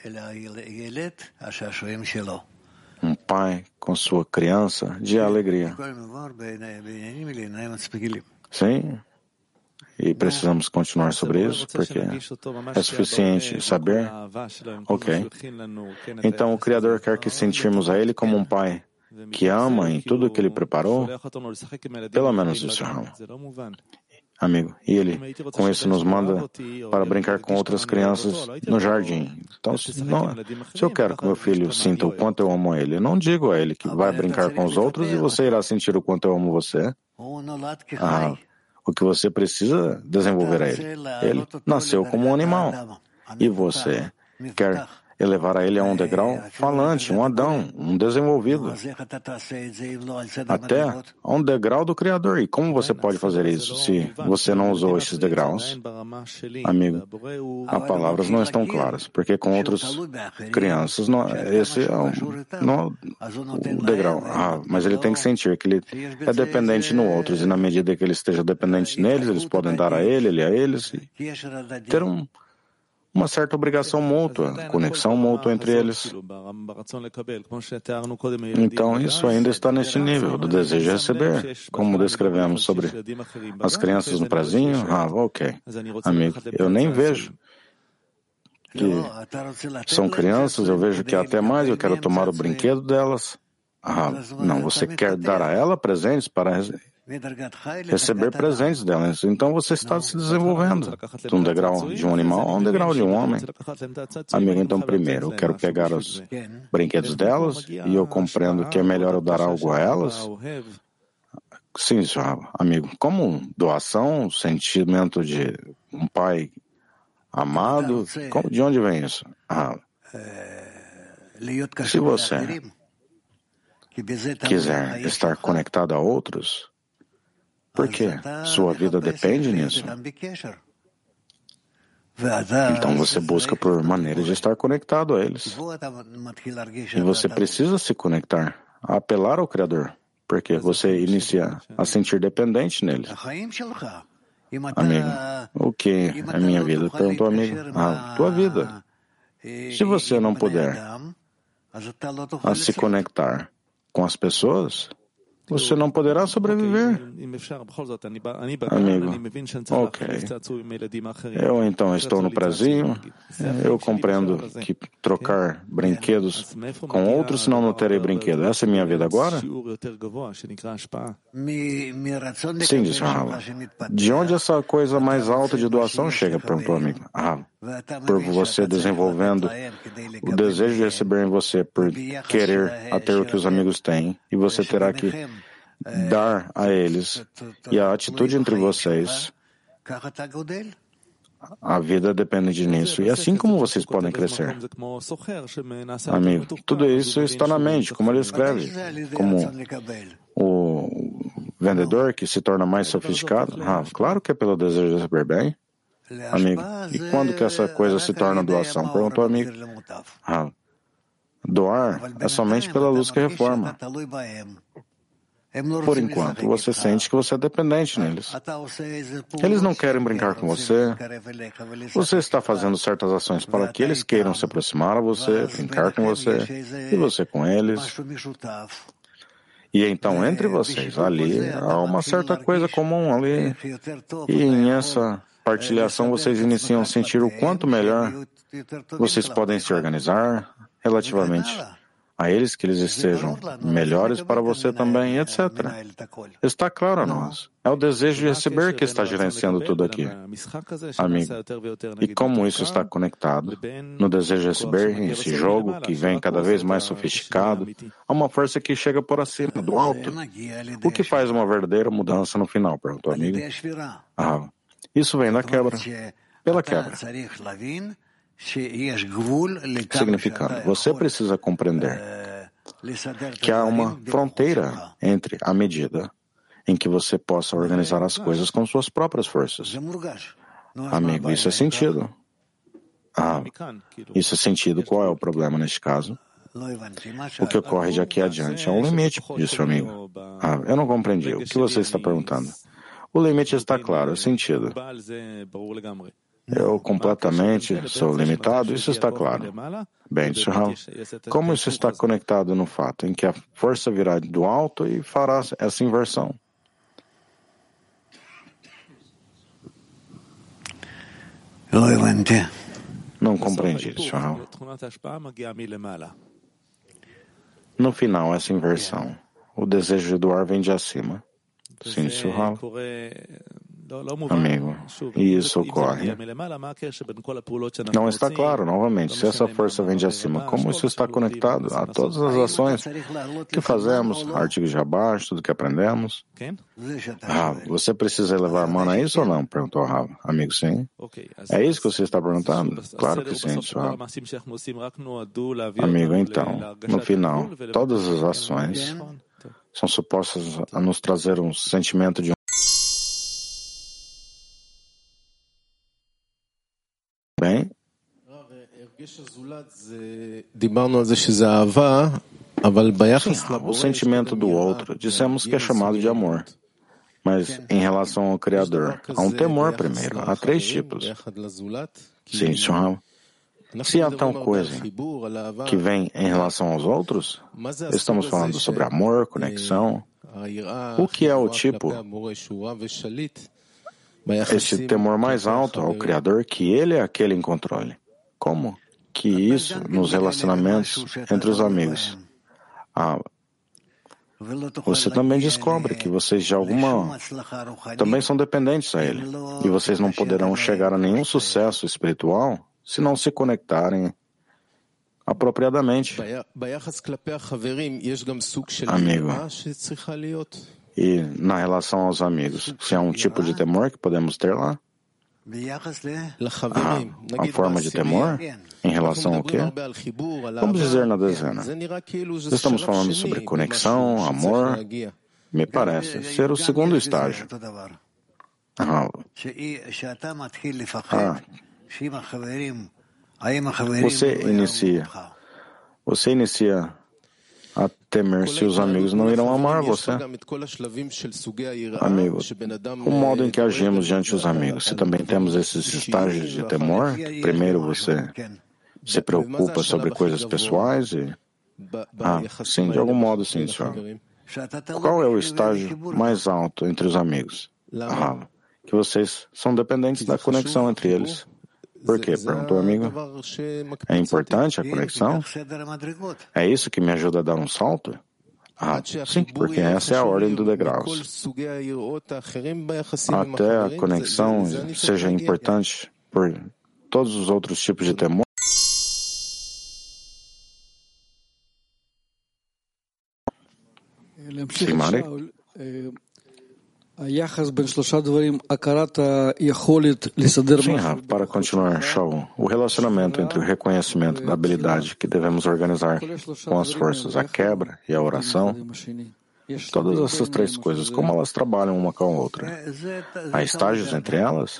S5: um pai com sua criança de alegria. Sim, e precisamos continuar sobre isso, porque é suficiente saber. Ok. Então o Criador quer que sentirmos a Ele como um pai que ama em tudo que Ele preparou, pelo menos isso, amigo. E Ele, com isso, nos manda para brincar com outras crianças no jardim. Então, se eu quero que meu filho sinta o quanto eu amo ele, eu não digo a ele que vai brincar com os outros e você irá sentir o quanto eu amo você. O que você precisa desenvolver a ele. Ele nasceu como um animal. E você quer elevar a ele a um degrau falante, um Adão, um desenvolvido, até a um degrau do Criador. E como você pode fazer isso se você não usou esses degraus? Amigo, as palavras não estão claras, porque com outras crianças, esse é o degrau. Mas ele tem que sentir que ele é dependente no outros, e na medida que ele esteja dependente neles, eles podem dar a ele a eles, e ter uma certa obrigação mútua, conexão mútua entre eles. Então, isso ainda está nesse nível do desejo de receber, como descrevemos sobre as crianças no prazinho. Ok. Amigo, eu nem vejo que são crianças, eu vejo que até mais eu quero tomar o brinquedo delas. Não, você quer dar a ela presentes para receber presentes delas. Então você está se desenvolvendo de um degrau de um animal a um degrau de um homem. Amigo, então primeiro eu quero pegar os brinquedos delas e eu compreendo que é melhor eu dar algo a elas. Sim, amigo, como doação, sentimento de um pai amado, de onde vem isso? Se você quiser estar conectado a outros, porque sua vida depende nisso. Então você busca por maneiras de estar conectado a eles. E você precisa se conectar, a apelar ao Criador, porque você inicia a sentir dependente nele. Amigo, o que é minha vida? Perguntou o amigo. Tua vida. Se você não puder a se conectar com as pessoas, você não poderá sobreviver. Amigo, ok. Eu então estou no prazinho. Eu compreendo que trocar brinquedos com outros, senão não terei brinquedo. Essa é minha vida agora? Sim, disse Rav. De onde essa coisa mais alta de doação chega? Perguntou o amigo. Por você desenvolvendo o desejo de receber em você, por querer a ter o que os amigos têm, e você terá que dar a eles, e a atitude entre vocês, a vida depende nisso, e assim como vocês podem crescer. Amigo, tudo isso está na mente, como ele escreve, como o vendedor que se torna mais sofisticado. Claro que é pelo desejo de receber bem. Amigo, e quando que essa coisa se torna doação? Perguntou o amigo. Doar é somente pela luz que reforma. Por enquanto, você sente que você é dependente neles. Eles não querem brincar com você. Você está fazendo certas ações para que eles queiram se aproximar a você, brincar com você, e você com eles. E então, entre vocês, ali, há uma certa coisa comum ali. E em essa partilhação, vocês iniciam a sentir o quanto melhor vocês podem se organizar relativamente a eles que eles estejam melhores para você também, etc. Está claro a nós. É o desejo de receber que está gerenciando tudo aqui. Amigo, e como isso está conectado no desejo de receber, esse jogo que vem cada vez mais sofisticado, a uma força que chega por acima, do alto. O que faz uma verdadeira mudança no final? Perguntou a amiga. Isso vem da quebra, pela quebra. Significando, você precisa compreender que há uma fronteira entre a medida em que você possa organizar as coisas com suas próprias forças. Amigo, isso é sentido. Isso é sentido. Qual é o problema neste caso? O que ocorre de aqui adiante é um limite, disse o amigo. Eu não compreendi. O que você está perguntando? O limite está claro, é sentido. Eu completamente sou limitado, isso está claro. Bem, disse Rav, como isso está conectado no fato em que a força virá do alto e fará essa inversão? Não compreendi, disse Rav. No final, essa inversão, o desejo do ar vem de acima. Sim, disse Rav. Amigo, e isso ocorre. Não está claro, novamente, se essa força vem de acima, como isso está conectado a todas as ações que fazemos, artigos de abaixo, tudo que aprendemos? Você precisa elevar a mão a isso ou não? Perguntou Rav. Amigo, sim. É isso que você está perguntando? Claro que sim, Rav. Amigo, então, no final, todas as ações são supostas a nos trazer um sentimento de bem? Sim, o sentimento do outro, dissemos que é chamado de amor. Mas em relação ao Criador, há um temor primeiro. Há 3 tipos. Sim, senhor. Se há tal coisa que vem em relação aos outros, estamos falando sobre amor, conexão. O que é o tipo? Esse temor mais alto ao Criador, que Ele é aquele em controle. Como? Que isso nos relacionamentos entre os amigos. Você também descobre que vocês de alguma também são dependentes a Ele. E vocês não poderão chegar a nenhum sucesso espiritual se não se conectarem apropriadamente. Amigo. E na relação aos amigos, se há um tipo de temor que podemos ter lá? Uma forma de temor? Em relação ao quê? Vamos dizer na dezena. Estamos falando sobre conexão, amor. Me parece ser o segundo estágio. Você inicia a temer se os amigos não irão amar você. Amigo, o modo em que agimos diante dos amigos, se também temos esses estágios de temor, primeiro você se preocupa sobre coisas pessoais e... sim, de algum modo sim, senhor. Qual é o estágio mais alto entre os amigos? Que vocês são dependentes da conexão entre eles. Por quê? Perguntou o amigo. É importante a conexão? É isso que me ajuda a dar um salto? Sim, porque essa é a ordem do degraus. Até a conexão seja importante por todos os outros tipos de temor. Sim, Mari? Sim, Rav, para continuar, Shaul, o relacionamento entre o reconhecimento da habilidade que devemos organizar com as forças, a quebra e a oração, todas essas 3 coisas, como elas trabalham uma com a outra? Há estágios entre elas?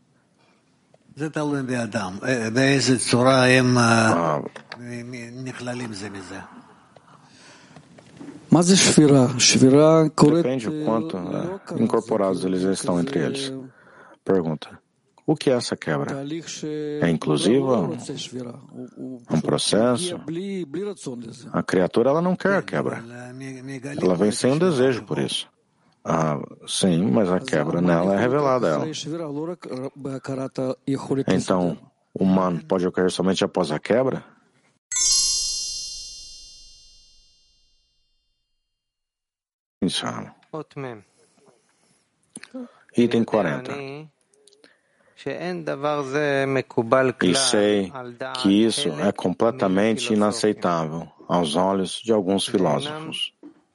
S5: Depende o quanto incorporados eles estão entre eles. Pergunta: o que é essa quebra? É inclusiva? É um processo? A criatura ela não quer a quebra. Ela vem sem um desejo por isso. Sim, mas a quebra nela é revelada a ela. Então, o man pode ocorrer somente após a quebra? Shama. Item 40. E sei que isso é completamente inaceitável aos olhos de alguns filósofos.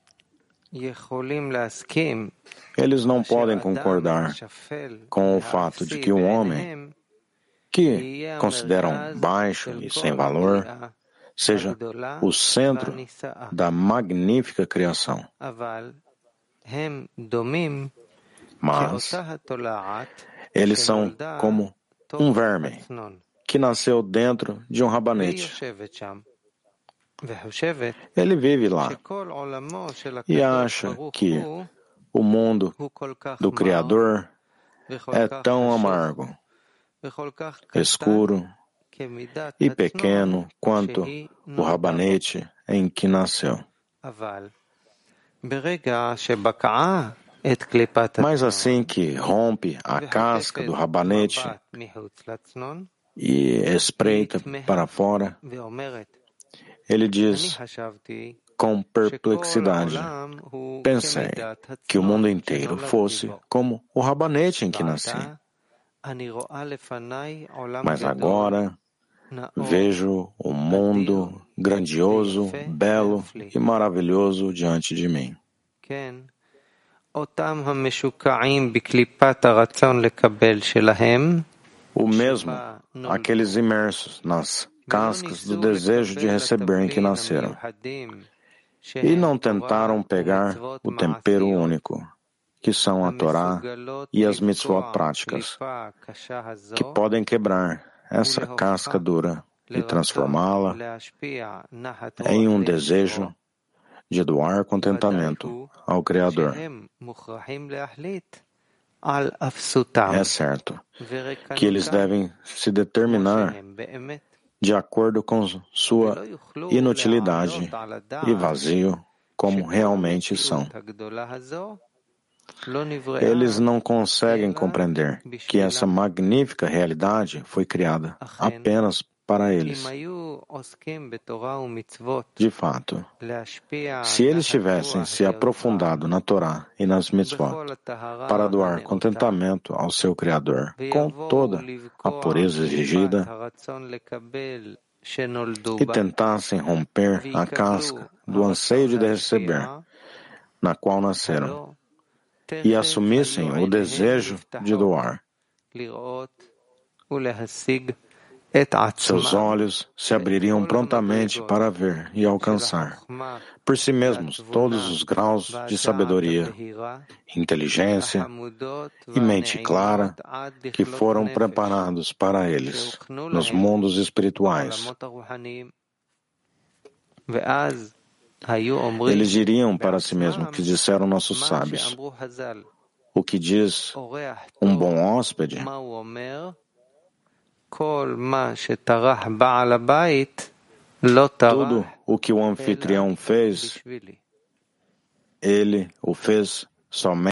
S5: Eles não podem concordar com o fato de que o homem, que consideram baixo e sem valor, seja o centro da magnífica criação. Mas eles são como um verme que nasceu dentro de um rabanete. Ele vive lá e acha que o mundo do Criador é tão amargo, escuro e pequeno quanto o rabanete em que nasceu. Mas assim que rompe a casca do rabanete e espreita para fora, ele diz com perplexidade: pensei que o mundo inteiro fosse como o rabanete em que nasci. Mas agora vejo um mundo grandioso, belo e maravilhoso diante de mim. O mesmo, aqueles imersos nas cascas do desejo de receber em que nasceram, e não tentaram pegar o tempero único, que são a Torá e as mitzvot práticas, que podem quebrar essa casca dura e transformá-la em um desejo de doar contentamento ao Criador. É certo que eles devem se determinar de acordo com sua inutilidade e vazio, como realmente são. Eles não conseguem compreender que essa magnífica realidade foi criada apenas para eles. De fato, se eles tivessem se aprofundado na Torá e nas mitzvot para doar contentamento ao seu Criador com toda a pureza exigida e tentassem romper a casca do anseio de receber, na qual nasceram, e assumissem o desejo de doar, seus olhos se abririam prontamente para ver e alcançar, por si mesmos, todos os graus de sabedoria, inteligência e mente clara que foram preparados para eles nos mundos espirituais. Eles diriam para si mesmos que disseram nossos sábios. O que diz um bom hóspede? Tudo o que o anfitrião fez, ele o fez somente